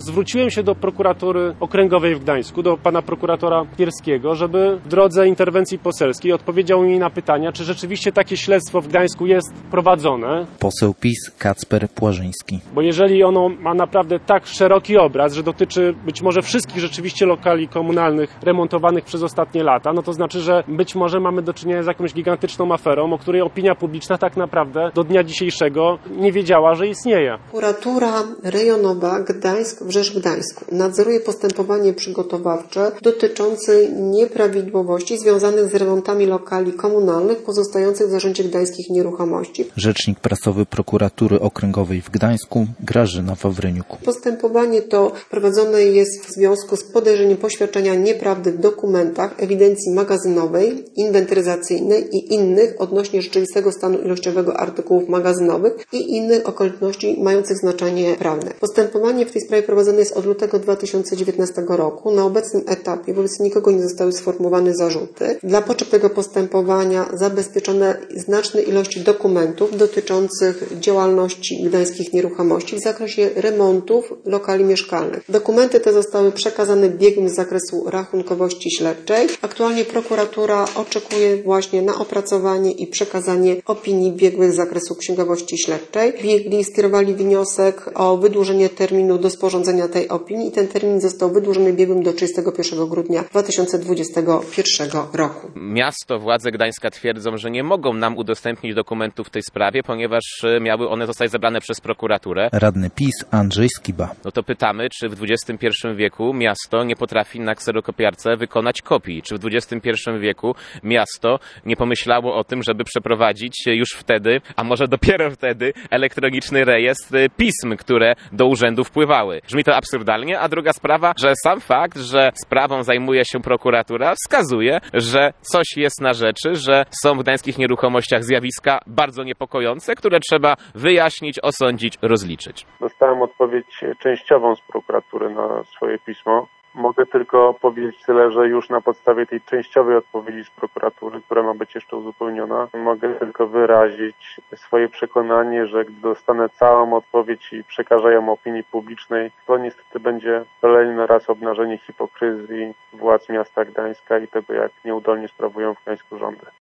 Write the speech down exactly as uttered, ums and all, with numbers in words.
Zwróciłem się do prokuratury okręgowej w Gdańsku, do pana prokuratora Pierskiego, żeby w drodze interwencji poselskiej odpowiedział mi na pytania, czy rzeczywiście takie śledztwo w Gdańsku jest prowadzone. Poseł PiS Kacper Płażyński. Bo jeżeli ono ma naprawdę tak szeroki obraz, że dotyczy być może wszystkich rzeczywiście lokali komunalnych remontowanych przez ostatnie lata, no to znaczy, że być może mamy do czynienia z jakąś gigantyczną aferą, o której opinia publiczna tak naprawdę do dnia dzisiejszego nie wiedziała, że istnieje. Prokuratura rejonowa Gdańsk-Wrzeszcz-Gdańsku nadzoruje postępowanie przygotowawcze dotyczące nieprawidłowości związanych z remontami lokali komunalnych pozostających w zarządzie Gdańskich Nieruchomości. Rzecznik prasowy Prokuratury Okręgowej w Gdańsku Grażyna Wawryniuk. Postępowanie to prowadzone jest w związku z podejrzeniem poświadczenia nieprawdy w dokumentach, ewidencji magazynowej, inwentaryzacyjnej i innych odnośnie rzeczywistego stanu ilościowego artykułów magazynowych i innych okoliczności mających znaczenie prawne. Postępowanie w tej sprawie prowadzone jest od lutego dwa tysiące dziewiętnastego roku. Na obecnym etapie wobec nikogo nie zostały sformułowane zarzuty. Dla potrzeb tego postępowania zabezpieczone znaczne ilości dokumentów dotyczących działalności Gdańskich Nieruchomości w zakresie remontów lokali mieszkalnych. Dokumenty te zostały przekazane biegłym z zakresu rachunkowości śledczej. Aktualnie prokuratura oczekuje właśnie na opracowanie i przekazanie opinii biegłych z zakresu księgowości śledczej. Biegli skierowali wniosek o wydłużenie terminu do sporządzenia tej opinii i ten termin został wydłużony biegłym do trzydziestego pierwszego grudnia dwa tysiące dwudziestego pierwszego roku. Miasto, władze Gdańska twierdzą, że nie mogą nam udostępnić dokumentów w tej sprawie, ponieważ miały one zostać zebrane przez prokuraturę. Radny PiS Andrzej Skiba. No to pytamy, czy w dwudziestym pierwszym wieku miasto nie potrafi na kserokopiarce wykonać kopii? Czy w dwudziestym pierwszym wieku miasto nie pomyślało o tym, żeby przeprowadzić już wtedy, a może dopiero wtedy, elektroniczny rejestr pism, które do urzędu wpływały? Brzmi to absurdalnie, a druga sprawa, że sam fakt, że sprawą zajmuje się prokuratura, wskazuje, że coś jest na rzeczy, że są w Gdańskich Nieruchomościach zjawiska bardzo niepokojące, które trzeba wyjaśnić, osądzić, rozliczyć. Dostałem odpowiedź częściową z prokuratury na swoje pismo. Mogę tylko powiedzieć tyle, że już na podstawie tej częściowej odpowiedzi z prokuratury, która ma być jeszcze uzupełniona, mogę tylko wyrazić swoje przekonanie, że gdy dostanę całą odpowiedź i przekażę ją opinii publicznej, to niestety będzie kolejny raz obnażenie hipokryzji władz miasta Gdańska i tego, jak nieudolnie sprawują w Gdańsku rządy.